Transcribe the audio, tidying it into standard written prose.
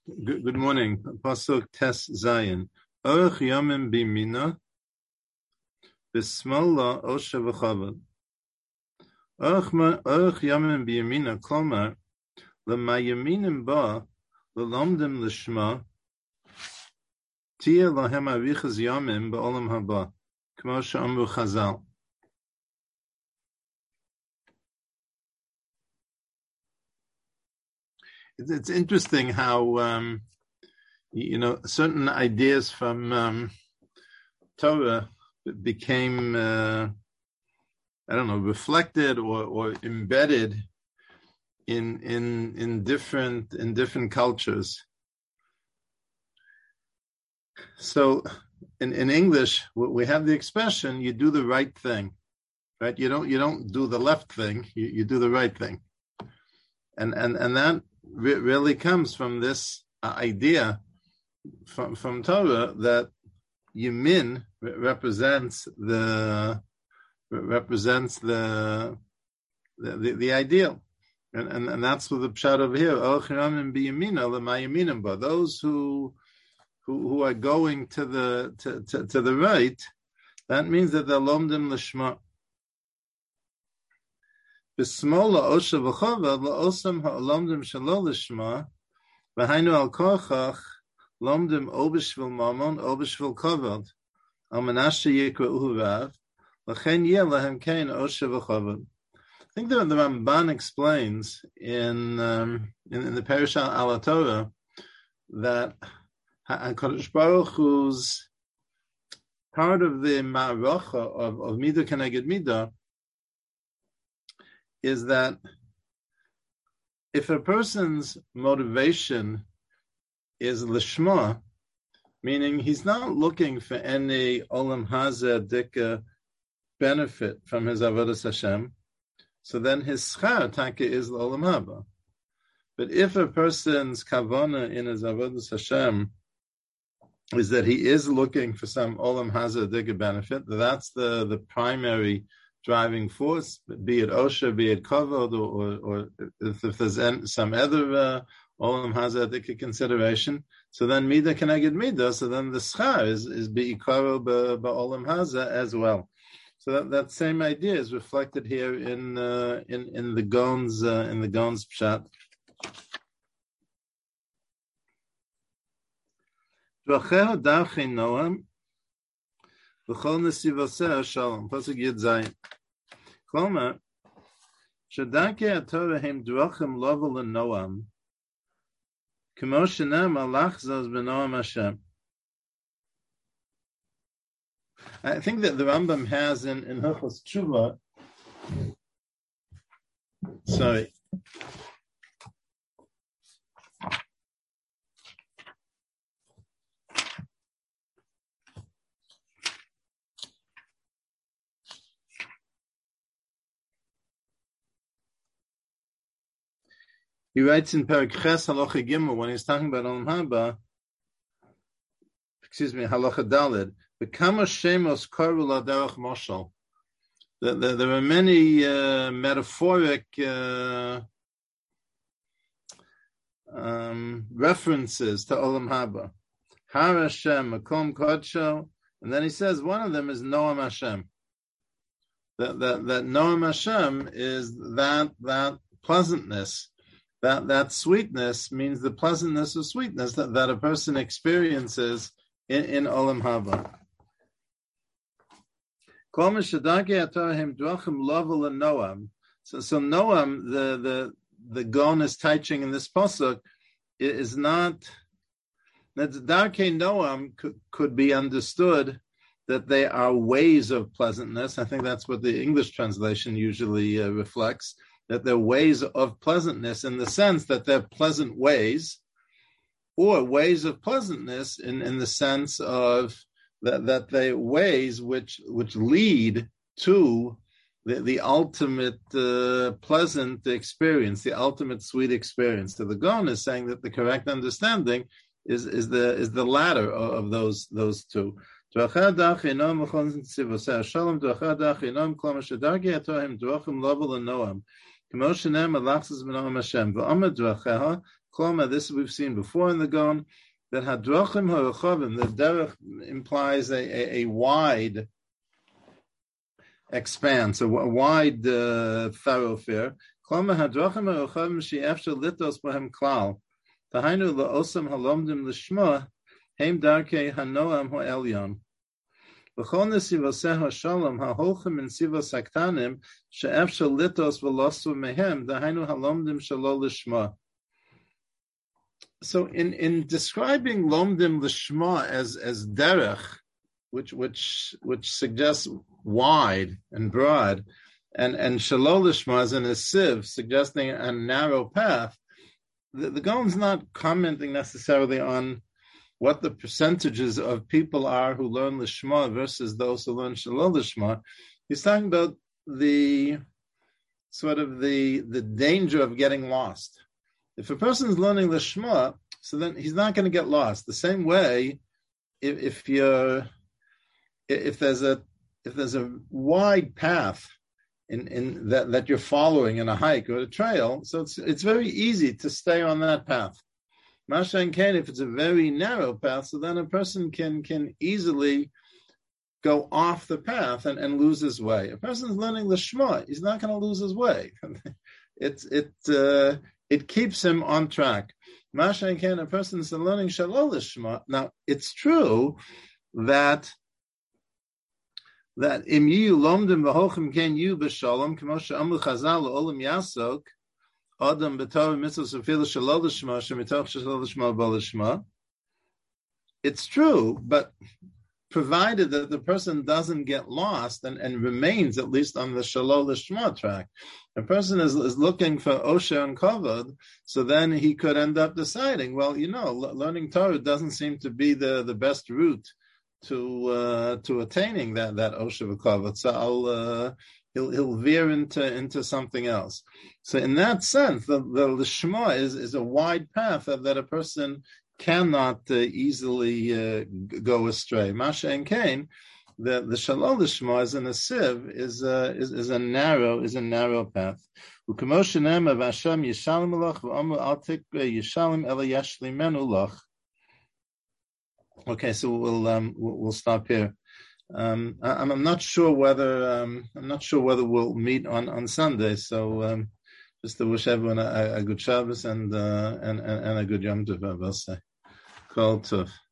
Good morning. Pasuk Tes Zayin. Orech Yomim Bimina B'Smola Osha V'Chavod. Orech Yomim B'Yamina Klomar L'Mayaminim Ba L'Lomdim L'Shma Tia Lahem Arichas Yomim B'Olam Haba K'mo She'amru Chazal. It's interesting how certain ideas from Torah became reflected or embedded in different cultures. So in English we have the expression "you do the right thing," right? You don't do the left thing. You do the right thing, and that really comes from this idea from Torah that Yamin represents the ideal, and that's what the pshat over here. Those who are going to the right, that means that they're lomdim l'shma. B'smola osha v'chavod la'osam ha'olomdim shelo l'shma v'hainu al kochach lomdim obishvil mamon obishvil kavod al menashe yikra'uhu rav l'chen yeh lahem kein osha v'chavod. I think the Ramban explains in the Parashat Al Torah that HaKadosh Baruch Hu's part of the ma'aracha of midah keneged midah is that if a person's motivation is lishma, meaning he's not looking for any olam hazeh dika benefit from his avodas Hashem, so then his schar taka is olam haba. But if a person's kavana in his avodas Hashem is that he is looking for some olam hazeh dika benefit, that's the primary driving force, be it osha, be it kavod, or if there's some other olam hazeh dika consideration, so then midah keneged midah, so then the schar is beikaro ba'olam hazeh as well. So that same idea is reflected here in the Gaon's pshat. Dracheho darchei noam v'chol nesivoseh shalom. Pasuk Yud Zayin. Klomar shedarkei haTorah hem drachim lovel l'noam k'mo shene'emar lachzos b'noam Hashem. I think that the Rambam has in Hilchos Tshuva. Sorry. He writes in Perek Ches Halacha Gimel when he's talking about Olam Haba. Halacha Daled. B'kama shemos koru l'derech moshel. There are many metaphoric references to Olam Haba. Har Hashem, Makom Kodsho, and then he says one of them is Noam Hashem. That Noam Hashem is that pleasantness. That sweetness means the pleasantness or sweetness that a person experiences in Olam Haba. So Noam, the Gaon is teaching in this pasuk, is not that Darkei Noam could be understood that they are ways of pleasantness. I think that's what the English translation usually reflects. That they're ways of pleasantness in the sense that they're pleasant ways, or ways of pleasantness in the sense of that they ways which lead to the ultimate pleasant experience, the ultimate sweet experience. So the Gaon is saying that the correct understanding is the latter of those two. K'mo shene'emar lachzos b'noam Hashem v'amad dracheha Kloma, this we've seen before in the Gaon, that hadrachim harachavim, the derech implies a wide expanse, a wide thoroughfare. Kloma hadrachim harachavim she'efshel litos bohem klal. Tahainu la'osam halomdim l'shma, heim darkei hanoam ha'elyon. V'chol nesivoseh ha'shalom ha'holchem in sivos haktanim, she'efshel litos v'losu mehem, tahainu halomdim shalo l'shma. So in describing lomdim l'shma as derech, which suggests wide and broad, and shalo l'shma as in a sieve, suggesting a narrow path, the Gaon's not commenting necessarily on what the percentages of people are who learn l'shma versus those who learn shalo l'shma. He's talking about the danger of getting lost. If a person is learning l'shma, so then he's not going to get lost. The same way, if there's a wide path in that you're following in a hike or a trail, so it's very easy to stay on that path. Mashen Kain, if it's a very narrow path, so then a person can easily go off the path and lose his way. A person's learning l'shma, he's not going to lose his way. It keeps him on track. Mashen Kain, a person's learning shalo l'shma. Now, it's true that im yu lomdim v'hochem ken yu b'shalom k'mo she'amru chazal l'olam yasok adam b'torah mitzvos afil shalo l'shma shemitoch shalo l'shma bo l'shma. It's true, but provided that the person doesn't get lost and remains at least on the shalo l'shma track. A person is looking for osher and kavod, so then he could end up deciding, well, learning Torah doesn't seem to be the best route to attaining that osher and kavod. So he'll veer into something else. So in that sense, the l'shma is a wide path that a person cannot easily go astray. Masha and Cain, the shalo l'shma is in a sieve is a narrow path. U'kemoshenem of Hashem yishalim elach v'omer al tikre yishalim ela yashlimenu lach. Okay, so we'll stop here. I'm not sure whether we'll meet on Sunday. So just to wish everyone a good Shabbos and a good Yom Tov. I'll say. Kol Tov.